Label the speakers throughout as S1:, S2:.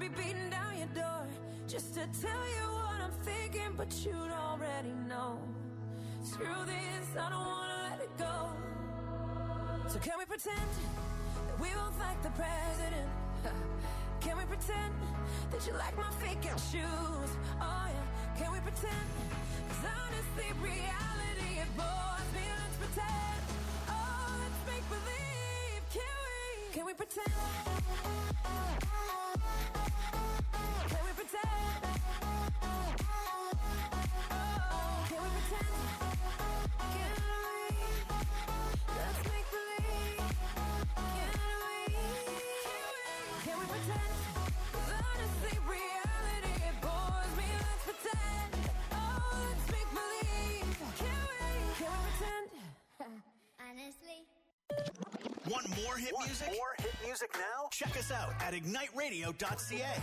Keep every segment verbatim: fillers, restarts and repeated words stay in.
S1: be beating down your door just to tell you what I'm thinking, but you'd already know. Screw this, I don't wanna let it go. So can we pretend that we both like the president? Can we pretend that you like my faking shoes? Oh yeah, can we pretend? 'Cause honestly, reality, it bores me. Let's pretend. Oh, let's make believe. Can we? Can we pretend? Can we pretend? Oh, can we pretend? Can we? Let's make believe. Can we? Can we pretend? 'Cause honestly, reality, it bores me. Let's pretend. Oh, let's make believe. Can we? Can we pretend?
S2: Honestly.
S3: Want more hit
S4: Want
S3: music?
S4: more hit music now?
S3: Check us out at ignite radio dot c a.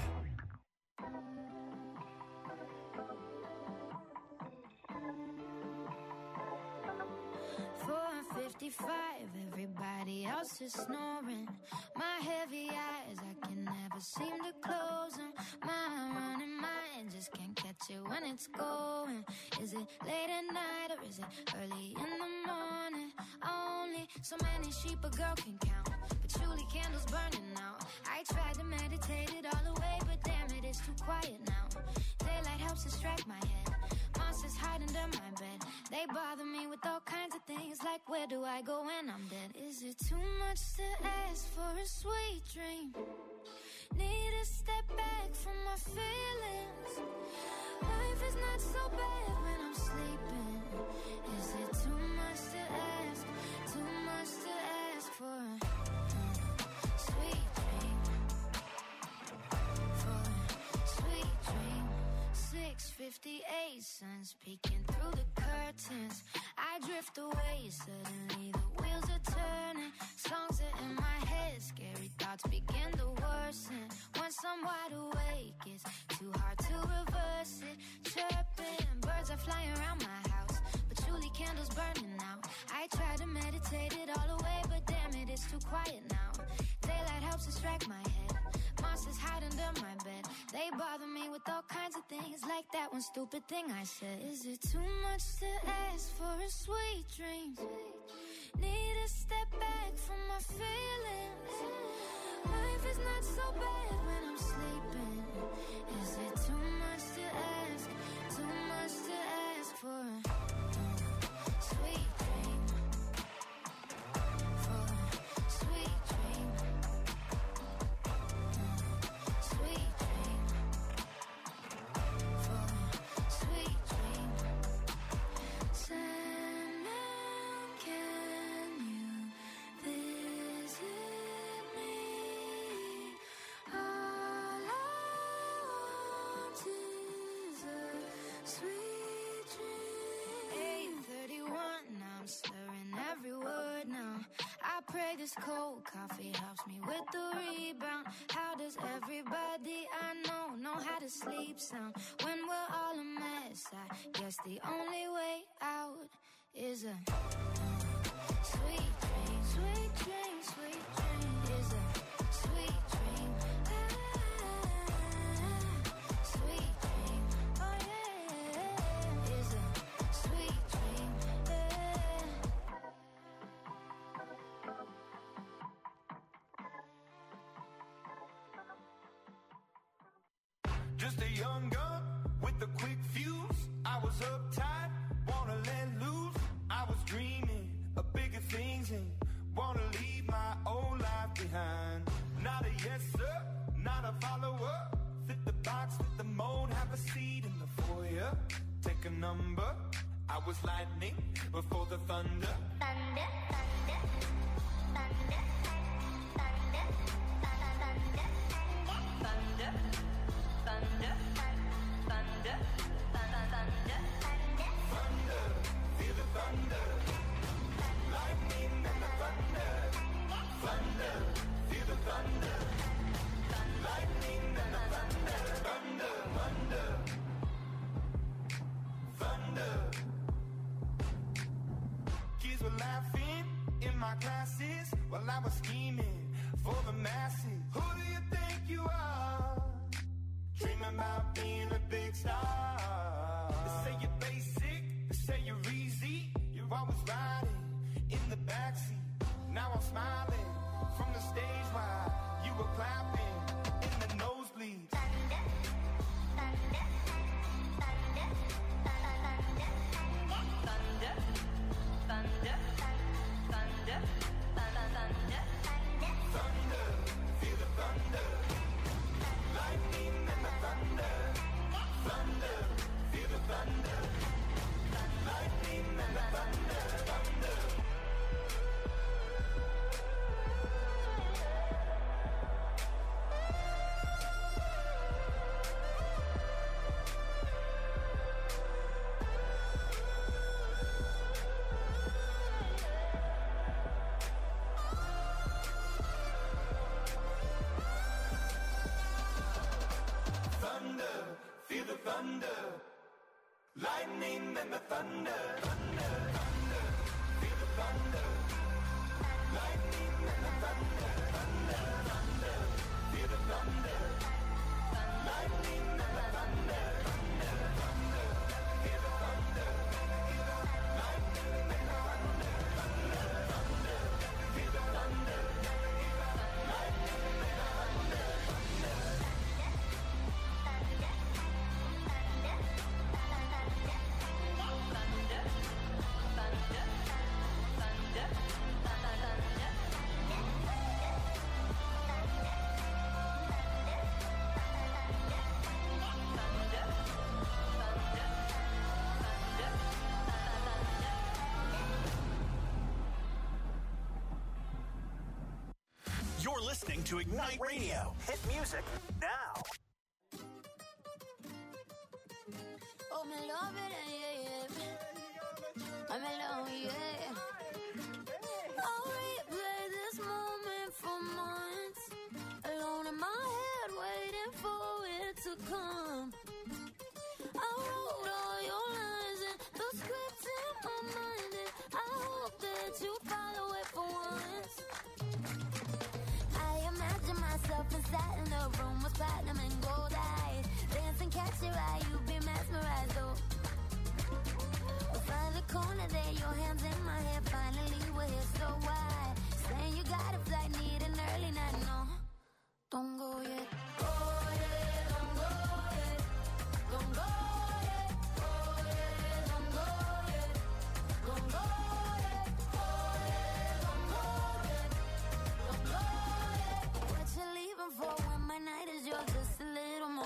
S5: four fifty-five, everybody else is snoring. My heavy eyes, I can never seem to close them. My running mind just can't catch it when it's going. Is it late at night or is it early in the morning? Only so many sheep a girl can count, patchouli candles burning out. I tried to meditate it all away, but damn it, it's too quiet now. Daylight helps distract my head. Monsters hide under my bed. They bother me with all kinds of things, like where do I go when I'm dead? Is it too much to ask for a sweet dream? Need to step back from my feelings. Life is not so bad when I'm sleeping. Is it too much to ask? Too much to ask for a sweet dream? For a sweet dream. six fifty-eight, sun's peeking through the curtains. I drift away, suddenly the wheels are turning. Songs are in my head, scary thoughts begin to worsen. Once I'm wide awake, it's too hard to reverse it. Chirping, birds are flying around my house, patchouli candles burning out. I try to meditate it all away, but damn it, it's too quiet now. Daylight helps distract my head. Monsters hide under my bed. They bother me with all kinds of things, like that one stupid thing I said. Is it too much to ask for a sweet dream? Need to step back from my feelings. Life is not so bad when I'm sleeping. Is it too much to ask? Too much to ask for a sweet dream? For a sweet dream. Sweet dream. For a sweet dream. Sandman, can you visit me? All I want is a sweet dream. eight thirty-one, I'm slurring every word now. I pray this cold coffee helps me with the rebound. How does everybody I know know how to sleep sound? When we're all a mess, I guess the only way out is a sweet dream. Sweet dream, sweet dream is a sweet dream. Ah, sweet dream, oh yeah, is a sweet dream. Yeah.
S6: Just a young gun with a quick fuse. I was uptight, wanna let loose. I was dreaming of bigger things and wanna leave my old life behind. Not a yes sir, not a follower. Fit the box, fit the mold, have a seat in the foyer. Take a number. I was lightning before the thunder.
S2: Thunder, thunder, thunder, thunder, thunder, thunder, thunder, thunder, thunder,
S6: Thunder, feel the thunder. Lightning and the thunder. Thunder, feel the thunder. Lightning and the thunder. Thunder, thunder. Thunder. Kids were laughing in my classes while I was scheming for the masses. Who do you think you are? about being a big star. They say you're basic, they say you're easy. You're always riding in the backseat. Now I'm smiling from the stage while you were clapping in the nosebleeds.
S2: Thunder, thunder, thunder, thunder, thunder, thunder, thunder, thunder,
S6: Thunder, feel the thunder. Lightning and the thunder. Thunder, feel the thunder. Lightning and the thunder. Thunder. Thunder, feel the thunder. Lightning and the thunder. Thunder, thunder, feel the thunder. Lightning and the thunder. Thunder, thunder, feel the thunder. Lightning and the thunder. Thunder, thunder, feel the thunder. Lightning and the thunder. Thunder, thunder, feel the thunder. Lightning and the thunder.
S3: You're listening to Ignite Radio. Hit music now.
S5: Oh, me love it, yeah, yeah. I'm alone, yeah. I'll replay this moment for months. Alone in my head, waiting for it to come. I wrote all your lines and the script in my mind, and I hope that you follow it for once. I imagine myself inside in a room with platinum and gold eyes. Dance and catch your eye, you be mesmerized, though. We'll find the corner there, your hands in my hair. Finally, we're here, so why? Saying you got a flight, need an early night, no. Don't go yet. Go yet, don't go yet. Don't go yet. Go yet, don't go yet. Don't go yet. Go yet, don't go yet. Don't go yet. What you leaving for when my night is yours? Just a little more.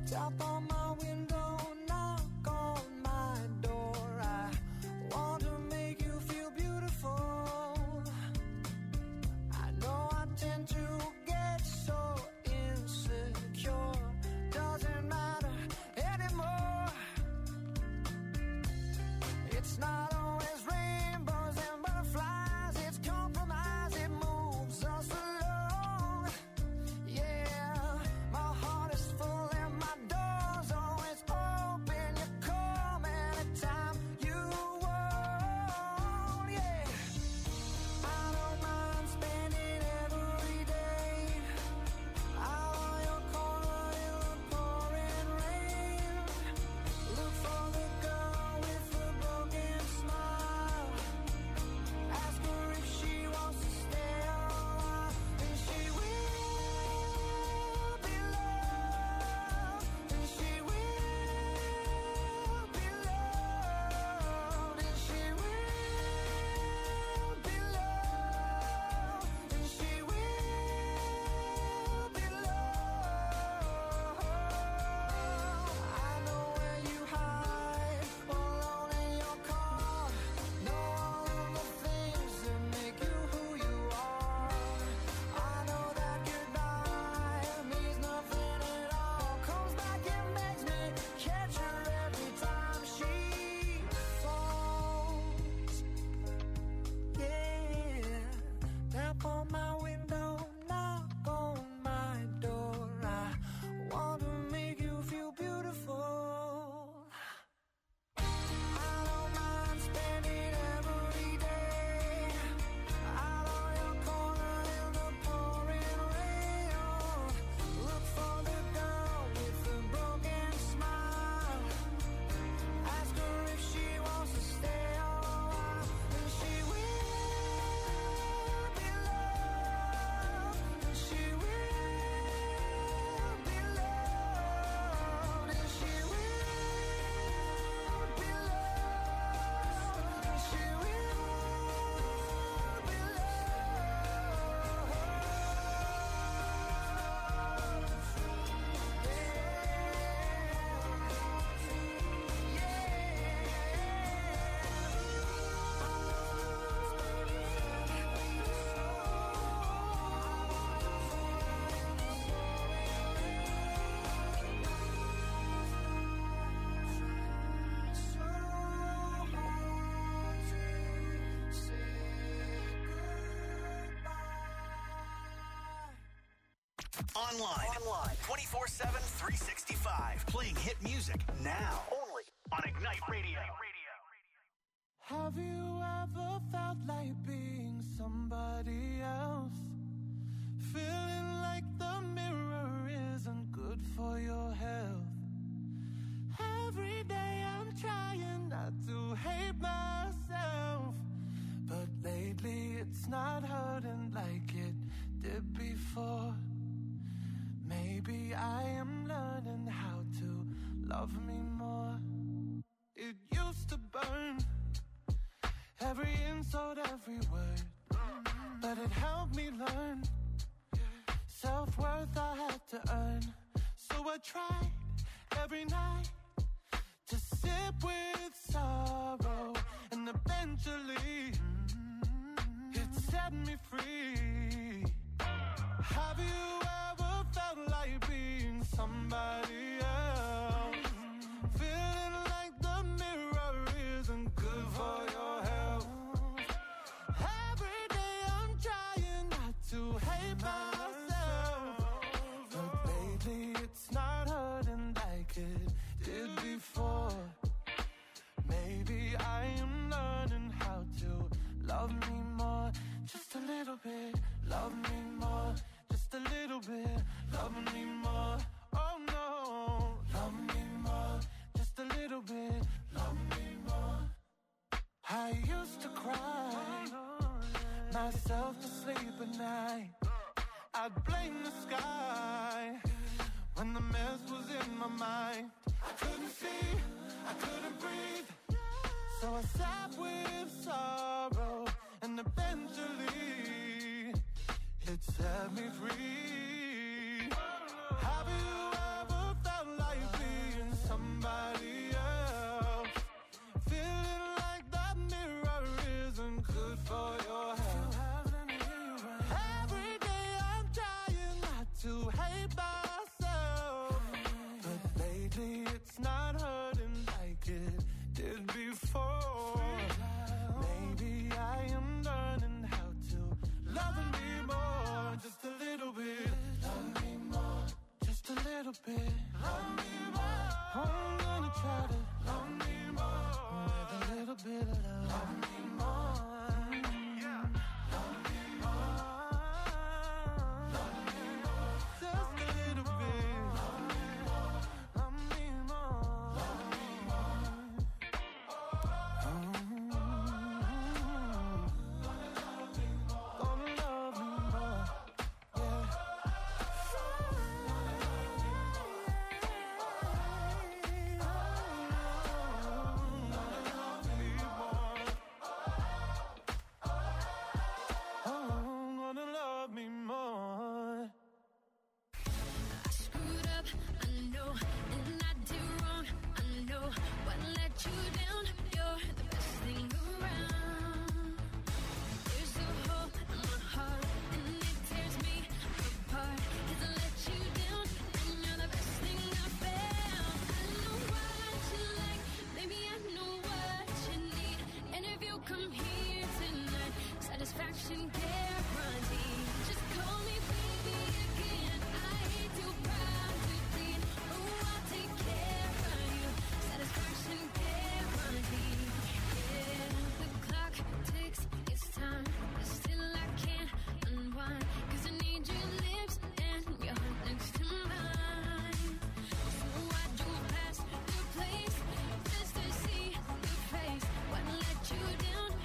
S4: Tap on my window, knock on my door. I want to make you feel beautiful. I know I tend to get so insecure. Doesn't matter anymore. It's not always rainbows and butterflies. It's compromise, it moves us along. Yeah, my heart is full and my door's always open. You come anytime you want. Yeah, I don't mind spending every day out on your corner in the pouring rain. Look for the girl with the broken smile. Ask her if she wants to stay a while. And she will be loved. And she will be loved. And she will be loved. And she will be loved. I know where you hide, alone in your car. Know all of the things that make you who you are. I know that goodbye means nothing at all. Comes back and makes me catch her every time she falls. Yeah, tap on my window, knock on my door. I want to make you feel beautiful. I don't mind spending every day out on your corner in the pouring rain. Look for the girl with the broken smile. Ask her if she wants to stay a while. And she will be loved. And she will be loved. And she will be loved. And she will be
S3: Online. Online. twenty-four seven, three sixty-five. Playing hit music now. Only on Ignite Radio.
S4: Have you ever felt like being somebody else? Feeling like the mirror isn't good for your health. Every day I'm trying not to hate myself, but lately it's not hurting like it did before. Maybe I am learning how to love me more. It used to burn, every insult, every word, but it helped me learn. Self-worth I had to earn, so I tried every night to sit with sorrow, and eventually it set me free. Have you ever felt like being somebody else? Feeling like the mirror isn't good for your health. Every day I'm trying not to hate myself, but lately it's not hurting like it did before. Maybe I am learning how to love me more. Just a little bit, love me more. Just a little bit, love me more. Oh no, love me more. Just a little bit, love me more. I used to cry myself to sleep at night. I'd blame the sky when the mess was in my mind. I couldn't see, I couldn't breathe, so I sat with sorrow, and eventually it set me free. Have you ever felt like love me more. I'm gonna try to love me more. With a little bit of love. Love me more. Yeah. Love me more. Love me more. Just a little bit. Love me more. Love me more. Love me more. Gonna love me more. Gonna love me more. Yeah.
S5: Come here tonight, satisfaction guaranteed. Just call me baby again. I ain't too proud to plead. Oh, I'll take care of you. Satisfaction guaranteed. Yeah, the clock ticks, it's time, but still I can't unwind. 'Cause I need your lips and your heart next to mine. So I drove past your place just to see your face. What let you down?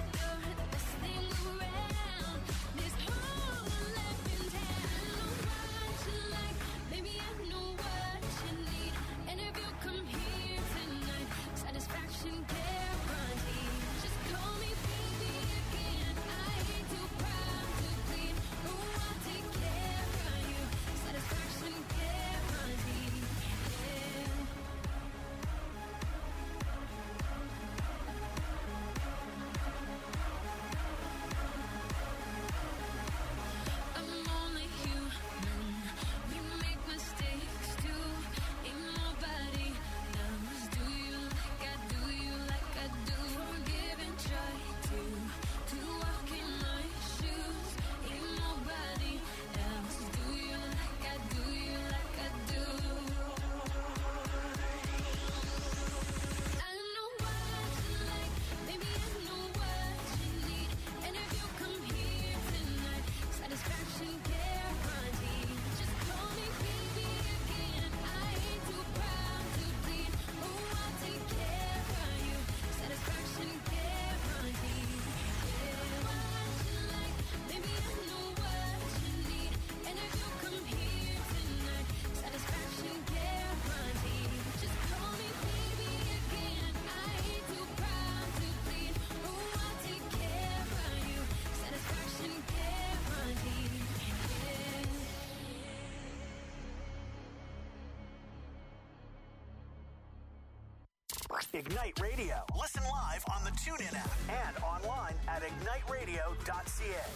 S3: Ignite Radio. Listen live on the TuneIn app and online at ignite radio dot c a.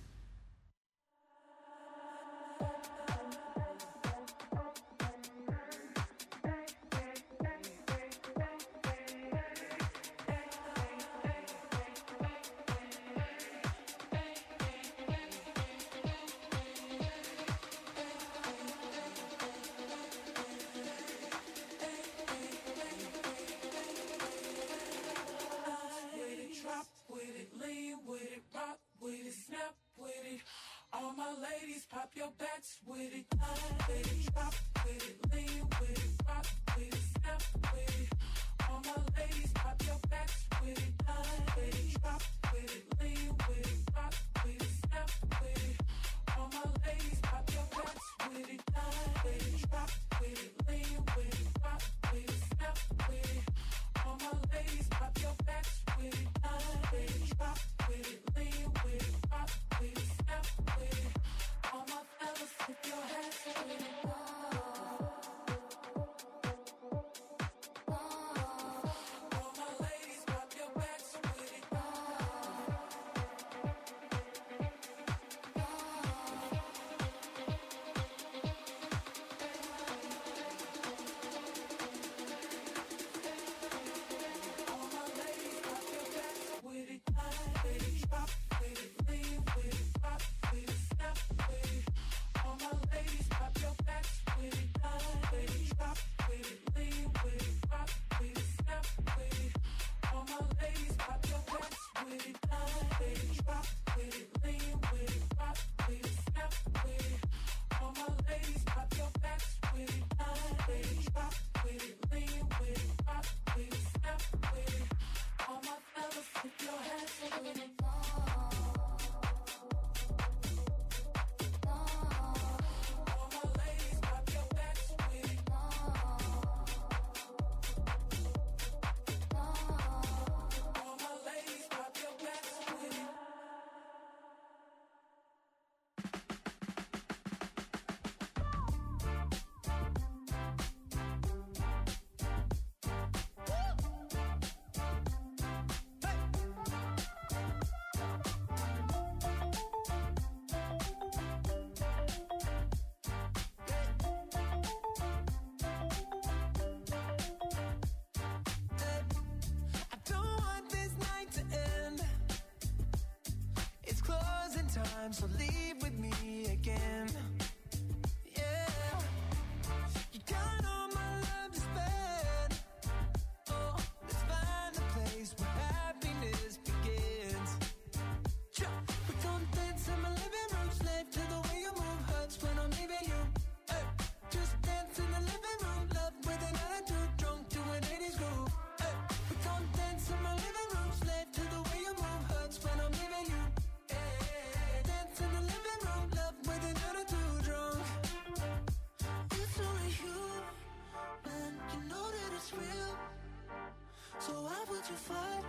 S7: Pop your backs with it, with it, drop with it, lean with it, rock with it, snap with it. All my ladies, pop your backs with it, with it, drop with it, lean with it, rock with it, snap with it. All my ladies, pop your backs with it, with it, drop with it, lean with it, rock with it, snap with it. All my ladies, pop your backs with it, with it, drop with it, lean with it, rock with it, snap with it. All my fellas, if you're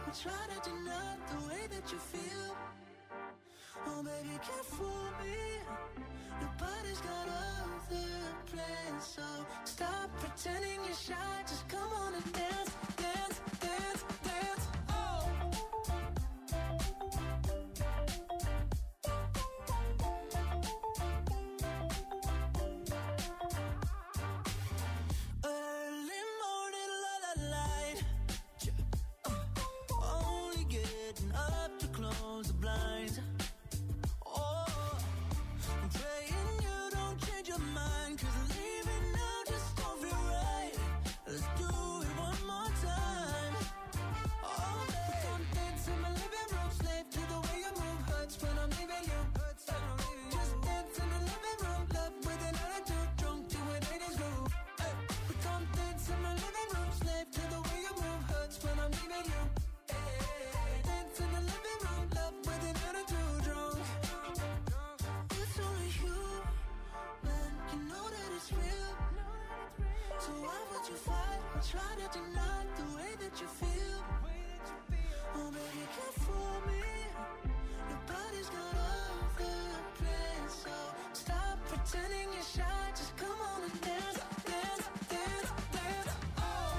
S4: or try to deny the way that you feel. Oh baby, can't fool me. Nobody's got other plans, so stop pretending you're shy. Just come on and dance, dance, dance, dance. Oh. Early morning, la la light. Uh, only getting up to close the blinds. Oh, I'm praying you don't change your mind, 'cause leaving now just don't feel right. Let's do it one more time. Oh, baby, come dance in my living room, slave to the way you move. Hurts when I'm leaving you. Hurts when I'm leaving you. Just dance in the living room, love with an attitude, drunk to an eighties groove. Hey, we come dance in my living room, slave to the way you move. Hurts when I'm leaving you. Hey, dance in the living room, love with an attitude, drunk. It's only you, man, you know that it's real. So why would you fight or try to deny the way that you feel? Oh baby, can't fool me. Nobody's got other plans, so stop pretending you're shy. Just come on and dance, dance, dance, dance. Oh,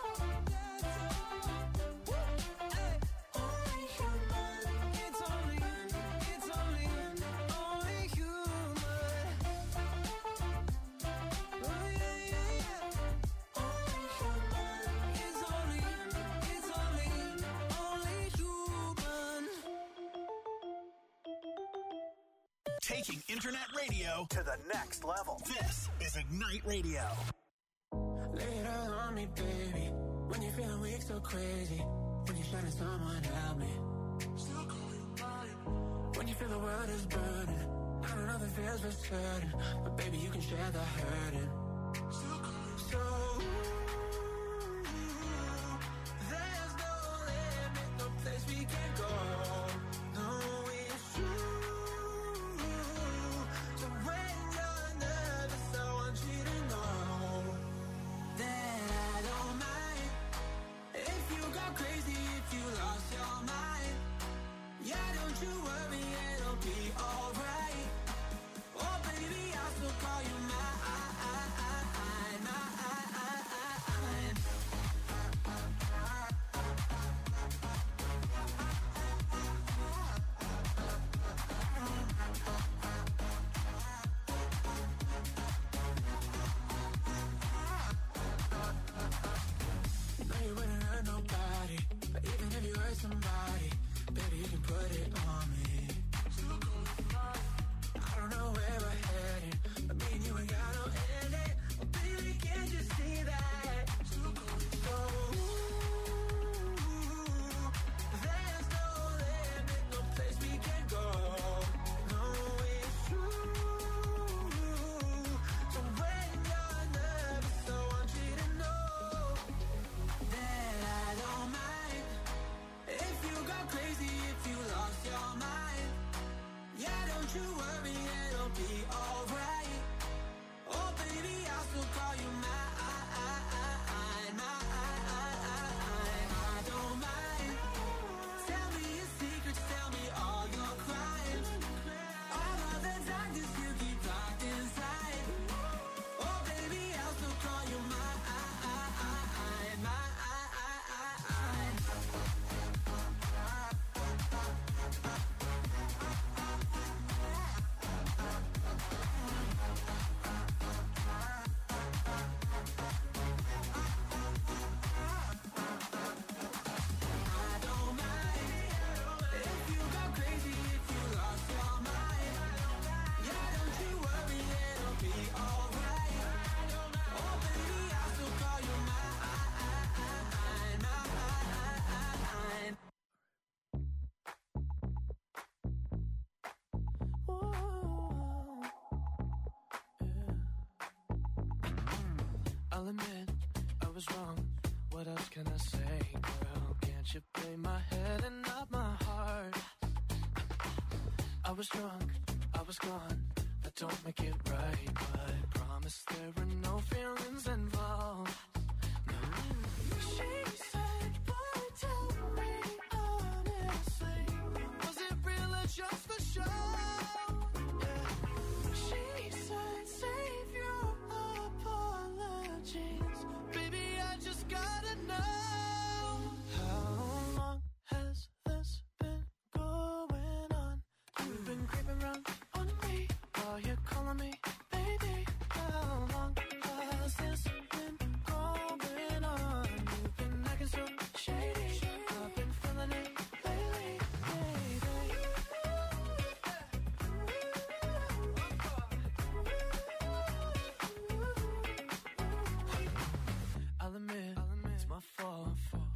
S4: hey, only human. It's only, it's only, only human. Oh yeah, yeah, yeah. Only human. It's only, it's only, only human.
S3: Taking internet radio to the next level. This is Ignite Radio.
S4: Lay it all on me, baby. When you're feeling weak, so crazy. When you're shining, someone help me. Still call you mine. When you feel the world is burning, I don't know if it feels for certain, but baby, you can share the hurting. Still call you so. There's no limit, no place we can go. No, it's true. So when you're nervous, I want you to know that I don't mind if you go crazy, if you lost your mind. Yeah, don't you worry, it'll be alright. Oh baby, I'll still call you mine. No, you wouldn't hurt nobody, but even if you hurt somebody, baby, you can put it on me. I don't know where we're heading, but me and you ain't got no ending. Oh, baby, can't you see that? So, there's no limit, no place we can go. No, it's true. So when you're nervous, I want you to know that I don't mind if you go crazy, if you lost your mind. Yeah, don't you worry, it'll be alright. Oh baby, I'll still call you mine. I don't mind. Tell me your secrets, tell me all your crimes. All of the darkness you keep locked inside. Oh baby, I'll still call you mine. I don't mind if you go crazy, if you lost your mind. Yeah, don't you worry, it'll be alright. Oh baby, I'll still call you mine. I'll admit I was wrong. What else can I say, girl? Can't you play my head and not my heart? I was drunk, I was gone. That don't make it right, but promise there were no feelings involved. No. She said, boy, tell me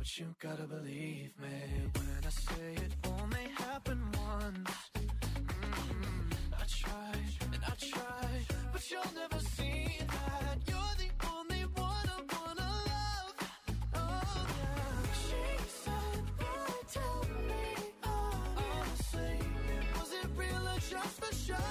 S4: but you gotta believe me when I say it only happened once. Mm-hmm. I tried and I tried, but you'll never see that. You're the only one I wanna love. Oh yeah. She said, boy, tell me honestly, was it real or just for show?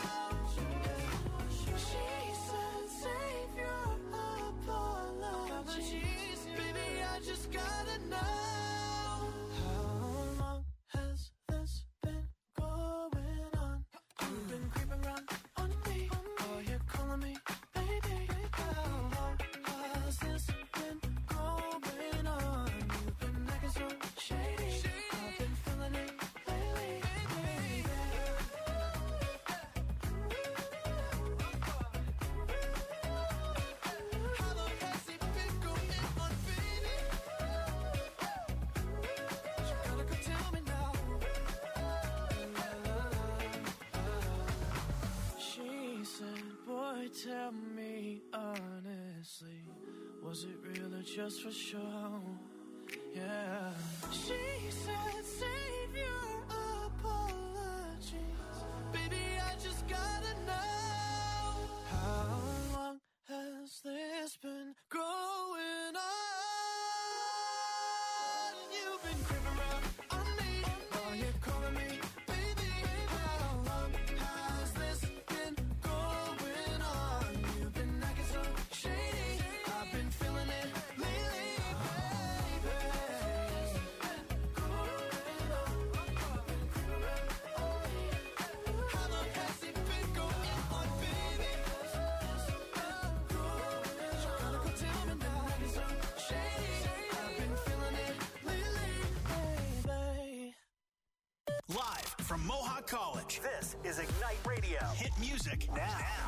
S4: She said, save your apologies, baby, I just gotta know. How long has this been going on? You've been creeping around on me, oh, you're calling me baby. How long has this been going on? You've been acting so shady, I've been feeling it lately, baby. How long has it been going on, baby? You gotta go tell me now. She said, boy, tell me honestly, was it real or just for show? Yeah. She said, save your apologies, baby, I just gotta know. How long has this been going on? You've been creeping around on me, oh, you're calling me baby. How long has this been going on? You've been acting so shady, I've been feeling it lately, baby. How long has it been going on, baby? You gotta go tell me now. Acting so shady, I've been feeling it lately, baby.
S3: Live from Mohawk College, this is Ignite Radio. Hit music now.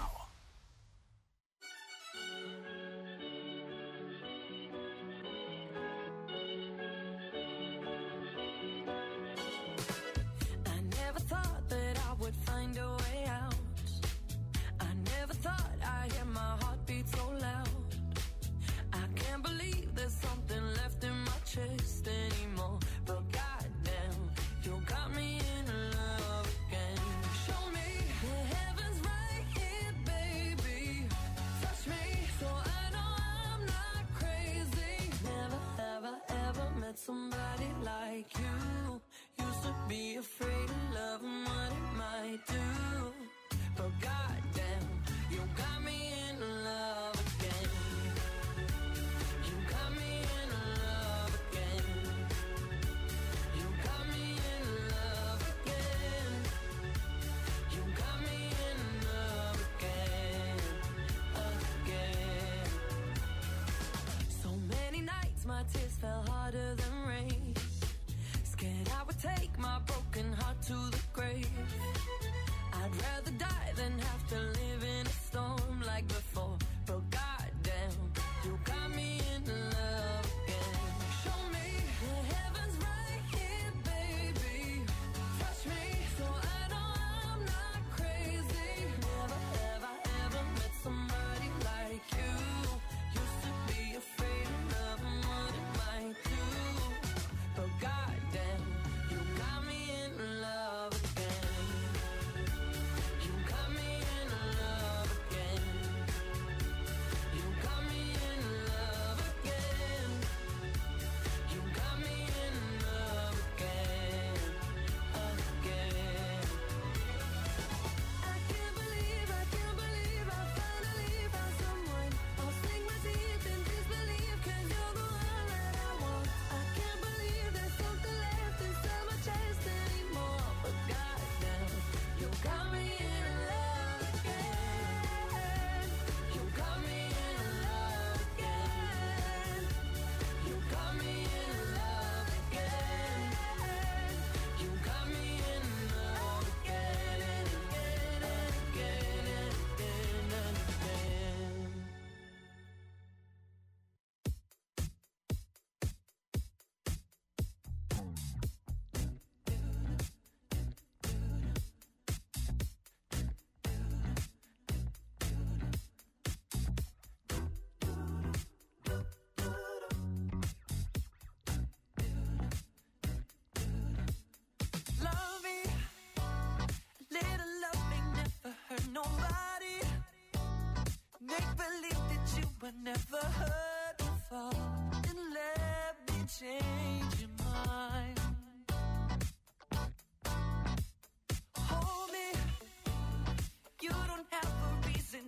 S1: I never thought that I would find a way out. I never thought I'd hear my heartbeat so loud. I can't believe there's something left in my chest anymore. But goddamn, you got me in love again. Show me the heavens right here, baby. Touch me so I know I'm not crazy. Never, ever, ever met somebody like you. Used to be afraid of love and what it might do. But goddamn, you got me in love again. You got me in love again. You got me in love again. You got me in love again, again. So many nights my tears fell harder than rain. Scared I would take my broken heart to the grave. I'd rather die than have to live in a storm like before. But goddamn, you got me in love again. Show me the heavens right here, baby. Touch me so I know I'm not crazy. Never, ever, ever met somebody like you. Used to be afraid of love and what it might do. But goddamn, you got me in love again. You got me in love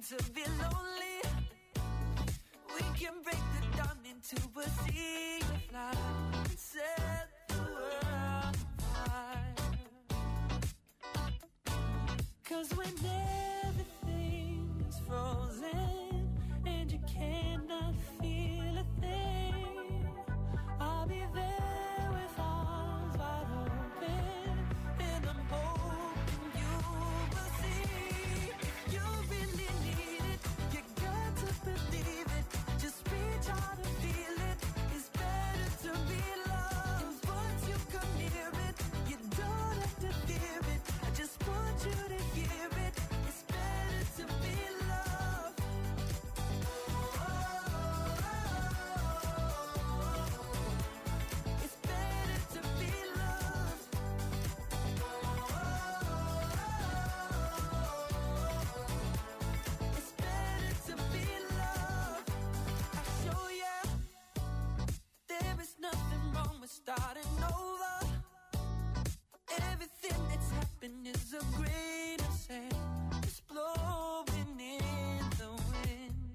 S1: to be lonely. We can break the dawn into a sea of light and set the world afire. 'Cause when everything is frozen and you cannot feel a thing, I'll be there with arms wide open, and I'm hoping you will see. If you really need it, you got to believe it. Just reach out and feel it. It's better to be loved. Once you come near it, you don't have to fear it. I just want you to hear it. It's better to be loved. It's better to be loved. It's better to be loved. I show ya there is nothing wrong with starting over. Everything that's happened is a grain of sand. It's blowing in the wind.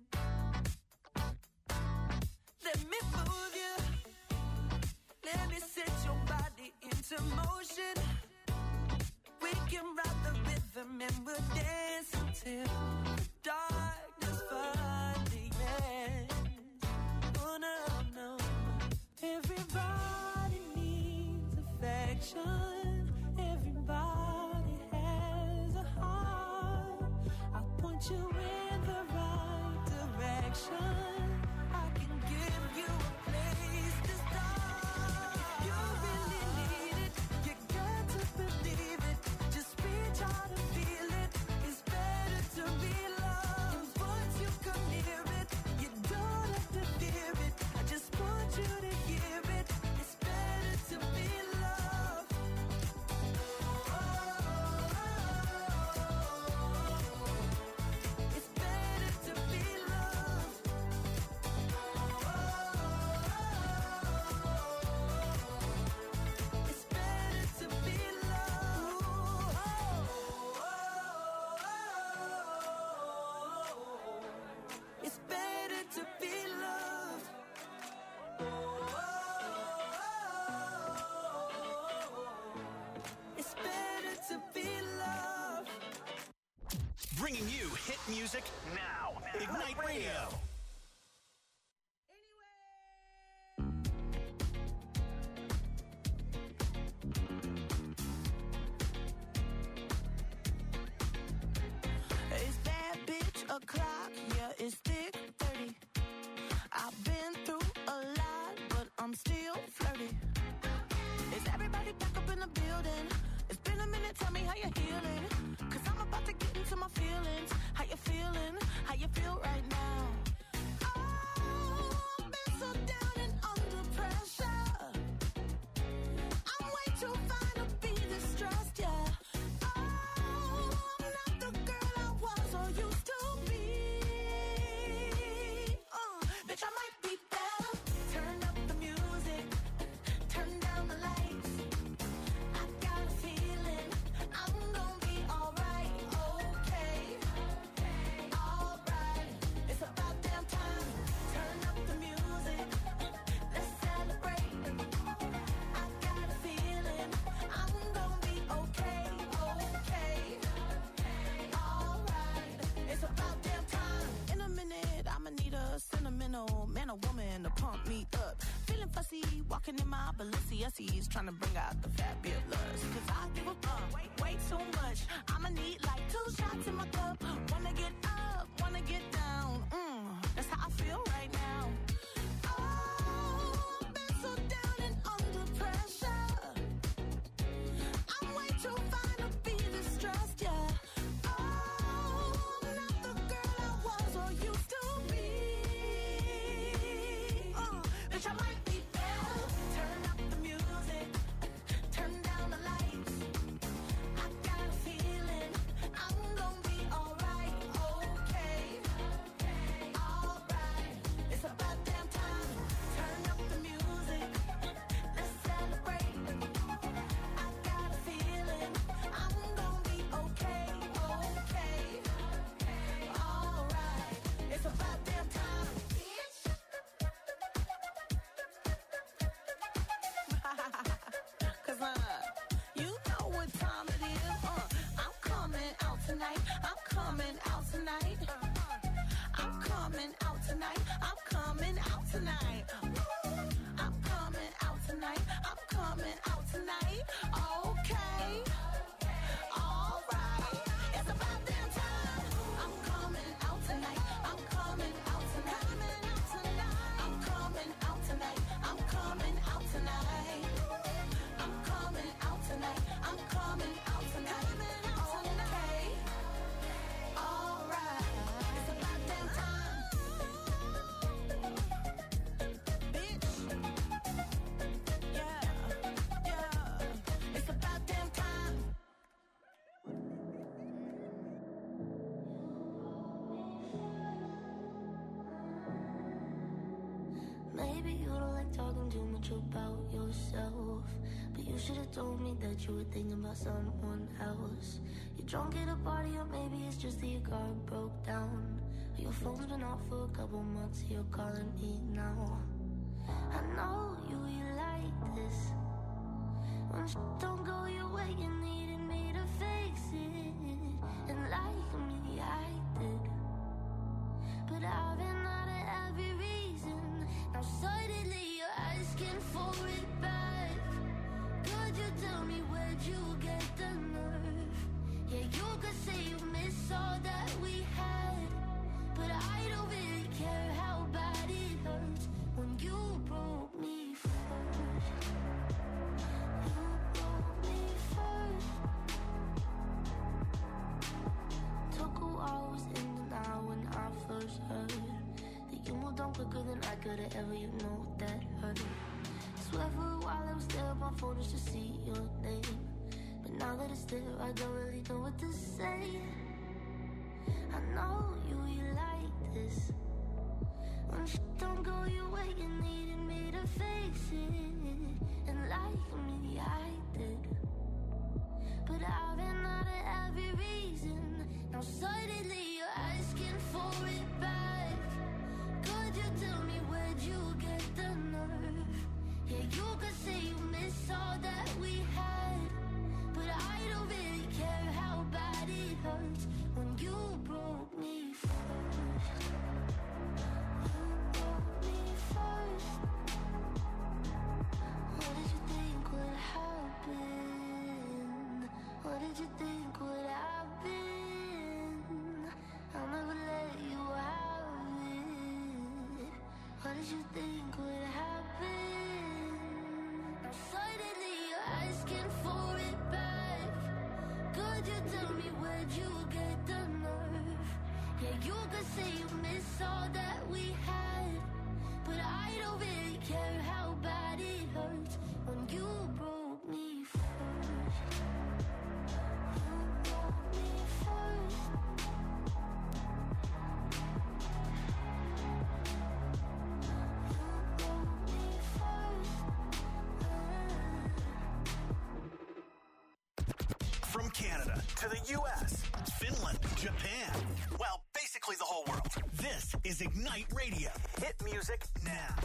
S1: Let me move you. Let me set your body into motion. We can ride the rhythm and we'll dance until the darkness finally ends. Oh no, no. Everybody needs affection. Everybody has a heart. I'll point you in the right direction. I can give you a place to start. You really need it. You got to believe it. Just reach out and feel it. It's better to be loved. Once you come near it, you don't have to fear it. I just want you to hear it. It's better to be loved. It's better to be loved. It's better to be loved. It's better to be loved. It's better to be loved.
S3: Bringing you hit music now. Ignite Radio.
S1: It's that bitch o'clock, yeah, it's thick thirty. I've been through a lot, but I'm still flirty. Is everybody back up in the building? It's been a minute, tell me how you're healing. Cause I'm about to get into my feelings. How you feeling? How you feel right now? Oh, I've been so down and under pressure. I'm way too fine to be distressed, yeah. Oh, I'm not the girl I was or used to be. Uh, bitch, I might be better. Turn up the music, turn down the lights. I got a feeling I'm gonna be alright, okay, alright. It's about damn time. Turn up the music, let's celebrate. I got a feeling I'm gonna be okay, okay, alright. It's about damn time. In a minute, I'ma need a sentimental man or woman to pump me up. Feeling fussy, walking in my Balenciennes, trying to bring out the fabulous. Cause I give a fuck way, way too much. I'ma need like two shots in my cup. Wanna get up, wanna get down. Mm, that's how I feel right now. Oh, I've been so down and under pressure. I'm way too fine to be distressed, yeah. Oh, I'm not the girl I was or used to be. Uh, bitch, I might be better. Turn up the music, turn down the lights. I got a feeling I'm gonna be alright, okay, tonight. I'm coming out tonight. I'm coming out tonight. I'm coming out tonight. I'm coming out tonight. I'm coming out tonight. Okay. All right. It's about damn time. I'm coming out tonight. I'm coming out tonight. I'm coming out tonight. I'm coming out tonight. I'm coming out tonight. I'm coming out tonight. Okay. All right. It's about damn time. Bitch. Yeah. Yeah. It's about damn time.
S5: Maybe you don't like talking too much about yourself, but you should have told me that you were thinking about someone else. You're drunk at a party, or maybe it's just that your car broke down. Or your phone's been off for a couple months, you're calling me now. I know you, you like this. When sh- don't go your way, you needed me to fix it. And like me, I did. But I've been out of every reason. Now suddenly you're asking for it back. Could you tell me where'd you get the nerve? Yeah, you could say you miss all that we had, but I don't really care how bad it hurts when you broke me first. You broke me first. Took a while, was in denial when I first heard that you moved on quicker than I could've ever, you know that hurt. Swear for a while I was there on my phone just to see your name, but now that it's there, I don't really know what to say. I know you, you like this. When sh- don't go your way, you needed me to fix it. And like me, I did. But I've been out of every reason. Now suddenly you're asking for it back. Could you tell me where'd you get the nerve? Yeah, you could say you miss all that we had, but I don't really care how bad it hurts when you broke me first. You broke me first. What did you think would happen? What did you think would happen? I'll never let you have it. What did you think would happen? Now suddenly you're asking for it back. Could you tell me where'd you get the nerve? Yeah, you could say you miss all that we had, but I don't really care how bad it hurts when you broke me first. You broke me first. You broke me first.
S3: From Canada to the U S, Finland, Japan, well, basically the whole world. This is Ignite Radio. Hit music now.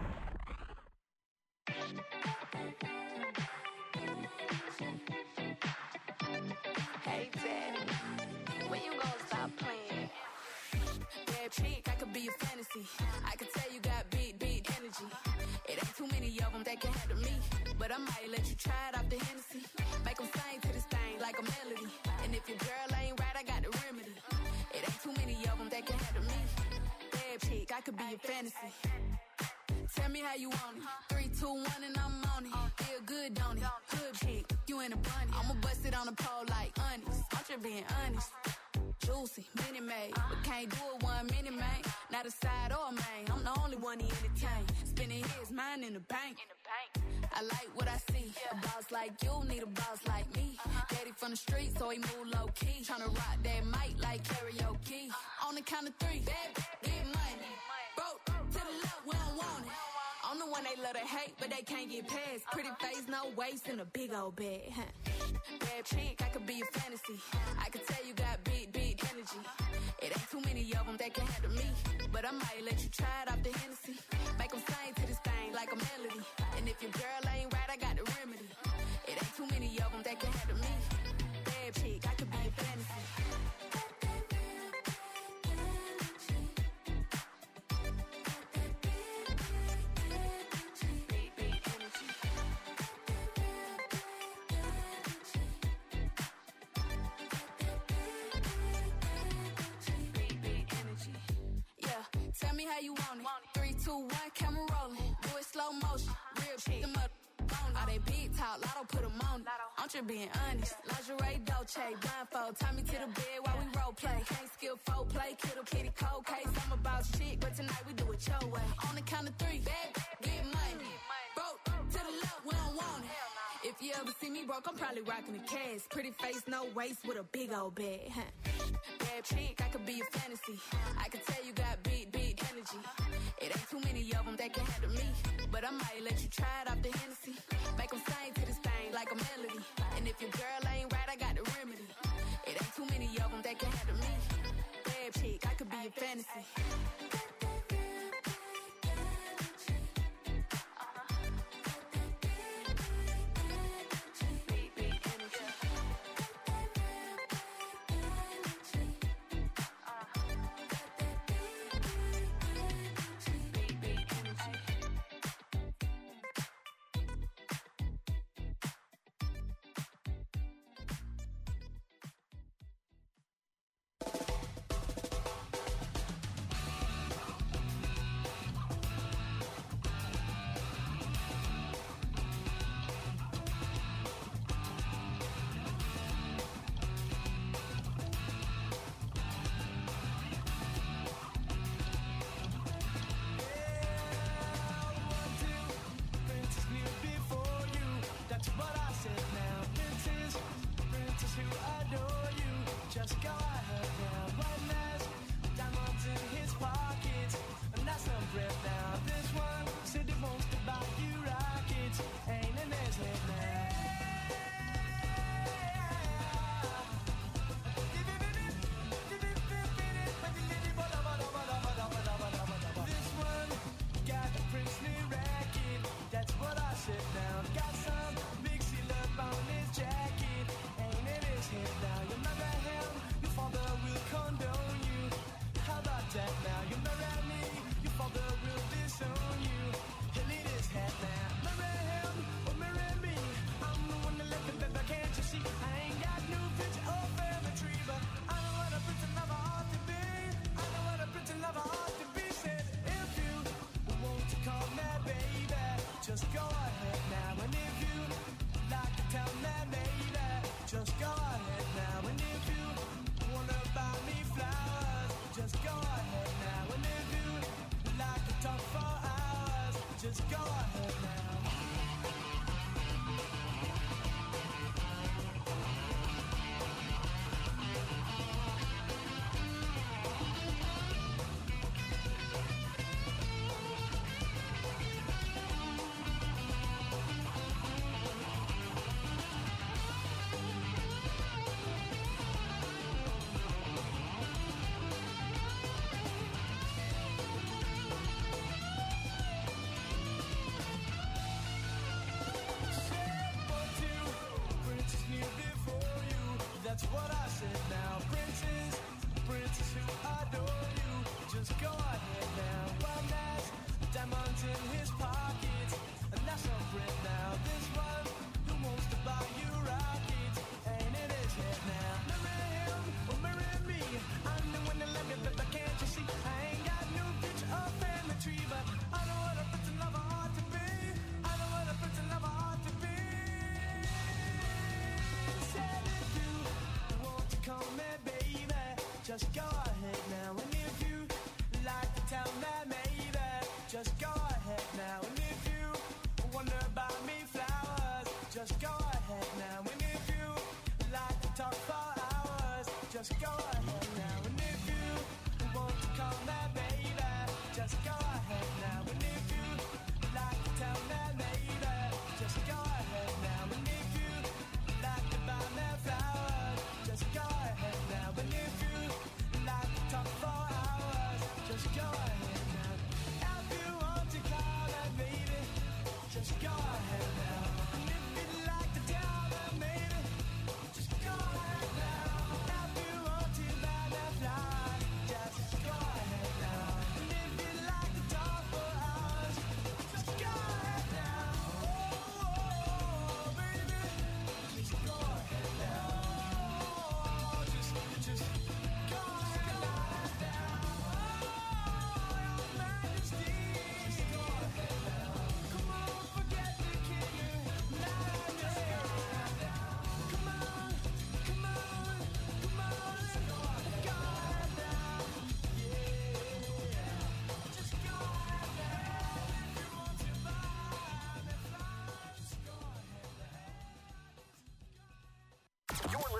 S8: Hey, Daddy, when you gonna stop playing? Bad chick, I could be a fantasy. I could tell you got big, big energy. It ain't too many of them that can handle me, but I might let you try it off the Hennessy. Make them sing to this thing like a melody. And if your girl ain't right, I got the remedy. It ain't too many of them that can handle me. Bad chick, I could be a fantasy. Tell me how you want it. Three, two, one, and I'm on it. Feel good, don't it? Hood chick, you in a bunny. I'ma bust it on the pole like honest. I'm just being honest. Juicy, mini made, but can't do it one minute, man. Not a side or a main. I'm the only one he entertain. Spending his mind in the bank. I like what I see. A boss like you need a boss like me. Daddy from the street, so he move low key. Tryna rock that mic like karaoke. On the count of three, bad, get money. Broke to the left, we don't want it. I'm the one they love to hate, but they can't get past. Pretty face, no waist, and a big old bag. Bad chick, I could be a fantasy. I could tell you got big, big energy. It ain't too many of them that can handle me, but I might let you try it off the Hennessy. Make them sing to this thing like a melody. And if your girl ain't right, I got the remedy. It ain't too many of them that can handle me. Bad chick, I could be a fantasy. way, big talk, lotto put them on it. I'm just being honest. Lingerie, Dolce, blindfold. Tie me to the bed while we role play. Can't skill folk play, kiddo, kitty, cold case. I'm about shit, but tonight we do it your way. On the count of three, bad, get money. Broke to the left, we don't want it. If you ever see me broke, I'm probably rocking a cash. Pretty face, no waist, with a big old bag. Bad chick, I could be a fantasy. I can tell you got big, big energy. It ain't too many of them that can handle me. But I might let you try it off the Hennessy. Make them sing to this thing like a melody. And if your girl ain't right, I got the remedy. It ain't too many of them that can handle me. Bad chick, I could be a fantasy.
S4: That's what I said now. Princess, princess who adore you. Just go ahead now. One has diamonds in his pockets, and that's a friend now. This one who wants to buy you rockets ain't in his head now. Marry him or marry me. I'm the one that love you, but can't you see? I ain't got no picture of family tree, but I know what a prince and lover ought to be. I know what a prince and lover ought to be. Said if you want to call me baby, just go ahead now. And if you like to tell me maybe, just go ahead now. And if you wonder about me flowers, just go ahead now.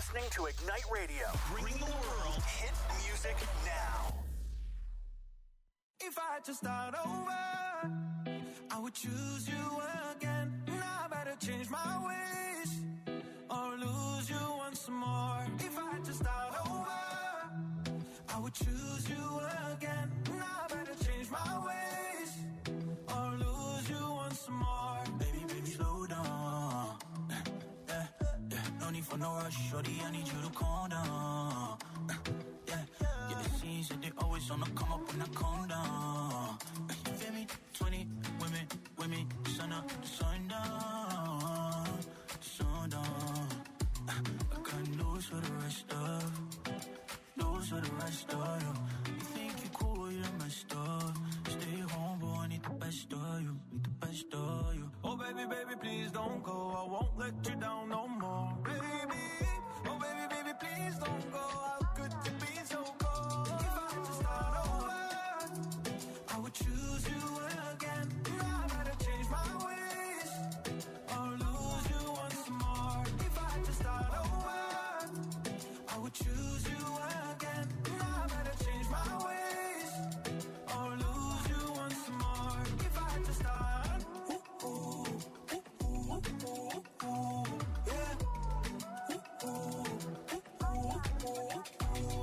S3: listening to Ignite Radio. Bring the world hit music now.
S4: If I had to start over, I would choose you again. Now I better change my ways or lose you once more. If I had to start over, I would choose you again. Now I better change my ways or lose you once more. Baby, baby, slow down. Yeah, yeah, no need for no rush, shorty, I need you to calm down. Yeah, yeah, the scenes that they always on the come up when I calm down. You feel me? twenty women, women, sun up, sun down, sun down. I got news for the rest of, news for the rest of you. You think you cool, you're messed up. Stay home, boy, I need the best of you, need the best of you. Oh baby, baby, please don't go, I won't let you down no more. Baby, oh baby, baby, please don't go. How could you be so cold? If I had to start over, I would choose you again. Now I better change my ways or lose you once more. If I had to start over, I would choose you again. Now I better change my ways or lose you once more. If I had to start, ooh, ooh, ooh, ooh, ooh, ooh, yeah. Ooh, ooh, ooh, ooh, ooh,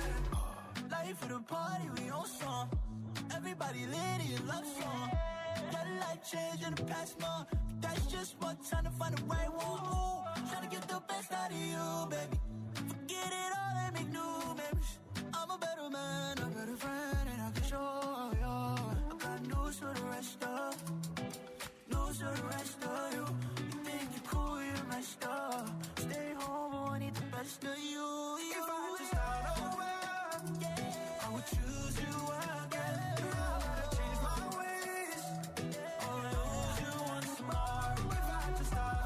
S4: yeah. Life of the party, we on song. Everybody lit in love song. Got a life change in the past month. That's just what time to find the right one. Trying to get the best out of you, baby. Forget it all and make new memories. I'm a better man, a better friend, and I can show you. I got news for the rest of, news for the rest of you. You think you're cool, you're messed up. Stay home, I need the best of you. If I had to start over, yeah, I would choose you again. Now I gotta change my ways or lose you once more. If I had to start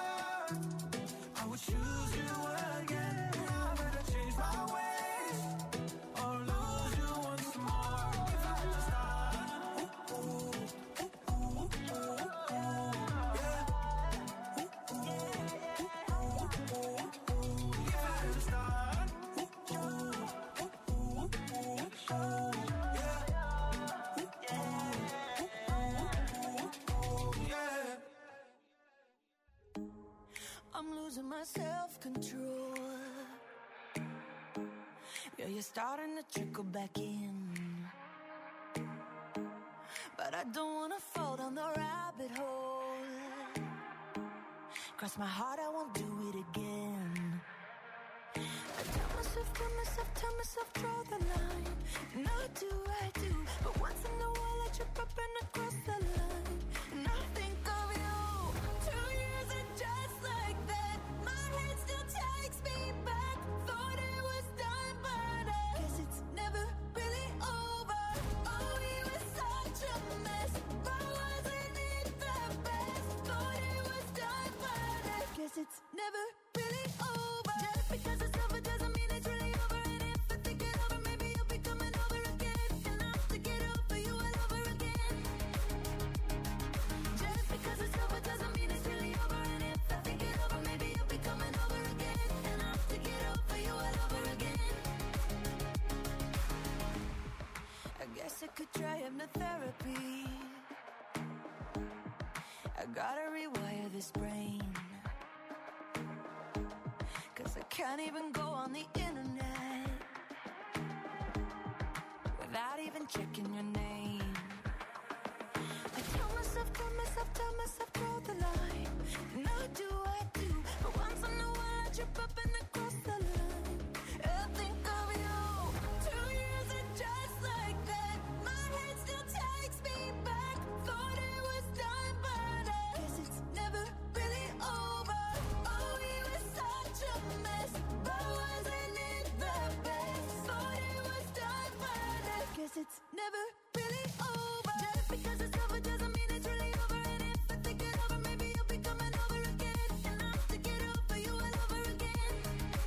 S4: over, I would choose you again. Now I gotta change my ways or lose you once more. If I had to start, ooh, ooh, ooh, ooh, ooh, yeah. Ooh, ooh, ooh, ooh, ooh. If I had to start, ooh, ooh, ooh, ooh, ooh, yeah.
S1: I'm losing my self-control. Yeah, you're starting to trickle back in, but I don't wanna fall down the rabbit hole. Cross my heart, I won't do it again. I tell myself, tell myself, tell myself, draw the line. And I do, I do, but once in a while I trip up and I cross the line. And I think of you. Two years are just like that. My head still takes me back. Thought it was done, but I guess it's never really over. Oh, we were such a mess, but wasn't it the best? Thought it was done, but I guess it's never really over. Just because it's over doesn't mean it's really over. And if I think it over, maybe you'll be coming over again. And I'll have to get over you all over again. Just because it's over doesn't mean it's really over. And if I think it over, maybe you'll be coming over again. And I'll have to get over you all over again. I guess I could try hypnotherapy. I gotta rewire this brain, 'cause I can't even go on the internet without even checking your name. I tell myself, tell myself, tell myself, draw the line. And I do, I do, but once in a while I trip up and I cross the line. I think of you. Two years are just like that. My head still takes me back. Thought it was done, but I guess it's never really over. Oh, we were such a mess, but wasn't it the best? Thought it was done, but I guess it's never really over. Just because it's over doesn't mean it's really over. And if I think it over, maybe you'll be coming over again. And I'll have to get over you all over again.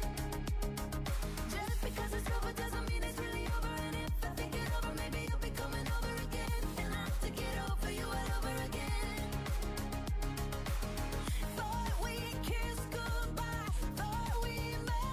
S1: Just because it's over doesn't mean it's really over. And if I think it over, maybe you'll be coming over again. And I'll have to get over you all over again. Thought we kissed goodbye, thought we met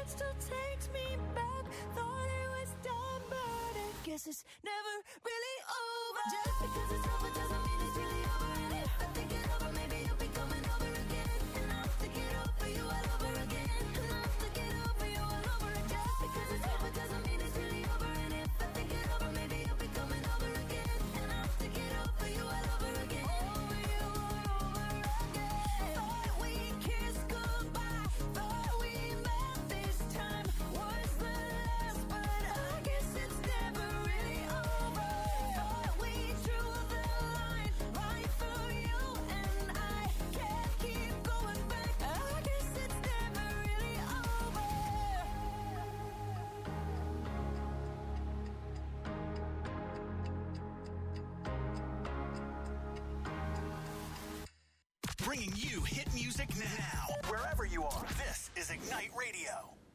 S1: it still takes me back. Thought it was done, but I guess it's never really over. Just because it's over doesn't mean it's really over. And if I think it over, maybe you'll be coming over again. And I'll have to get over you all over again. And I'll have to get over you all over again. Just because it's over doesn't mean it's really over. And if I think it over, maybe you'll be coming over again. And I'll have to get over you all over again. Over you all over again. Thought we kissed goodbye. Thought we met this time was the last, but I guess it's never really over. Thought we drew the line right through you and I can't keep going back. I guess it's never really over.
S3: Bringing you hit music now. Wherever you are, this is Ignite Radio.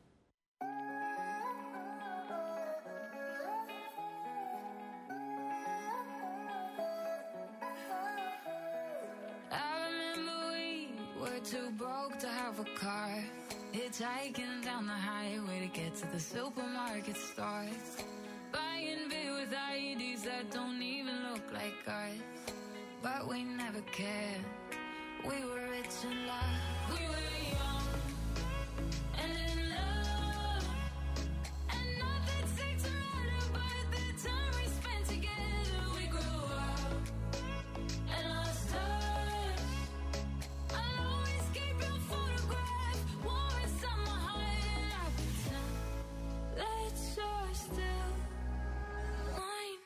S8: I remember we were too broke to have a car, hitchhiking down the highway to get to the supermarket store, buying beer with I E Ds that don't even look like ours. But we never cared. We were rich in love. We were young and in love, and nothing seemed to matter but the time we spent together. We grew up and lost touch. I'll always keep your photograph warm inside my heart, and I pretend that you're still mine.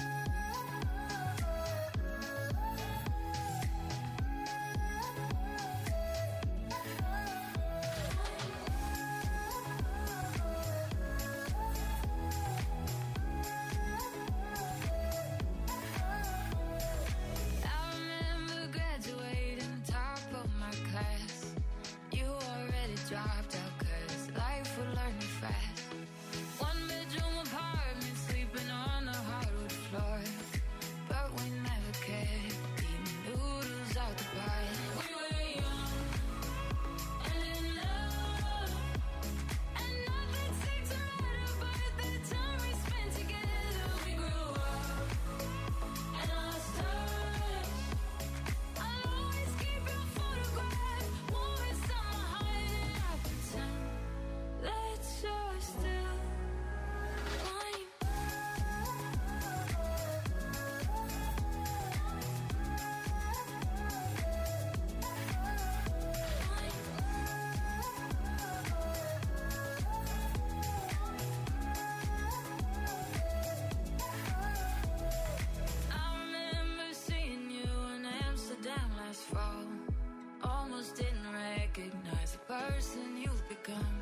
S8: I remember graduating top of my class. You already dropped out 'cause life would learn you fast. One bedroom apartment, sleeping on the hardwood floor. But we never cared, eating noodles out the pot. We were young and in love, and nothing seemed to matter but the time we spent together. We grew up and lost touch. I'll always keep your photograph warm inside my heart, and I pretend that you're still mine. I remember seeing you in Amsterdam last fall. Almost didn't recognize the person you've become.